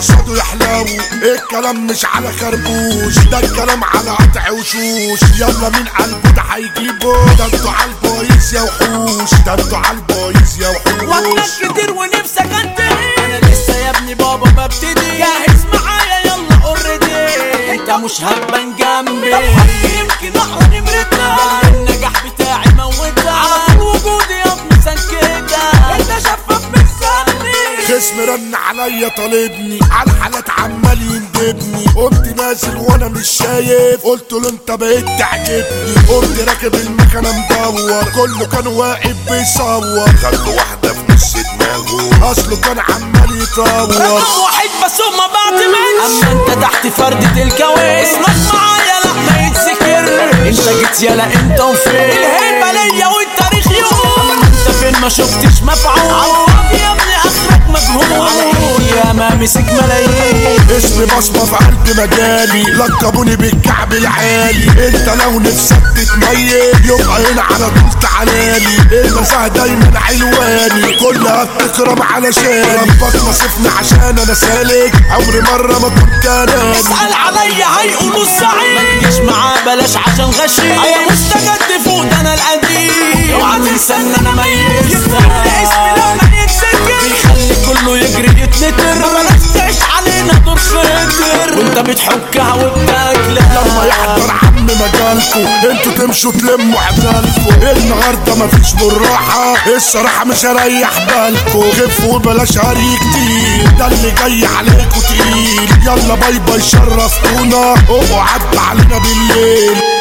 قصاده يحلو. الكلام مش على خربوش، ده الكلام على قطع وشوش. يلا مين قلبه ده هيجيبه؟ ده انتوا عالبايظ يا وحوش، ده انتوا عالبايظ يا وحوش. وقتك كتير ونفسك انتهي، انا لسه يا ابني بابا ببتدي. جاهز معايا يلا اوريدي، انت مش هتبان جنبي. طب يمكن اقرا نمرتك، النجاح بتاعي موتك. على طول وجودي يا ابني سنكتك، انت شفاف مش سهل. خصم رن عليا طالبني، عالحالات عمال يندبني. قمت نازل وانا مش شايف، قلت له انت بقيت تعجبني. قمت راكب المكنه مدور، كله كان واقف بيصور. خلوا واحده في نص دماغه، اصله كان عمال يطور. رقم واحد بس هما بعد منش، اما انت تحت فردة الكويس. اسمك معايا لا ما يتذكر، انت جيت يالا انت وفين. الهيبة ليا والتاريخ يقول، اما انت فين ما شفتش مفعول. عالفاضي يا ابني اخرك مجهول، يا ما مسك ملايين. اسمي بصمة في قلب مجالي، لقبوني بالكعب العالي. انت لو نفسك تتميز يبقى هنا على طول تعالالي. المساء دايما علواني، كلها بتكرم علشان ربك نصفني عشان انا سالك. عمري مرة ما كنت انام. اسأل عليا هيقولوا الزعيم، ما تجيش معاه بلاش عشان غشيم. انا مستجد فوق ده انا القديم، اوعى تنسى ان انا ميت. يفتح اسمي لما يتسجل، بيخلي كله يجري يتنتر. بلاش تعيش علينا دور خطر، وانت بتحكها وبتاكلها. لما يحضر عم مجالكو انتوا تمشوا تلموا عدالكو. النهارده مفيش بالراحة، الصراحة مش هريح بالكو. خفوا بلاش هري كتير، ده اللي جاي عليكو تقيل. يلا باي باي شرفتونا، ابقوا عدوا علينا بالليل.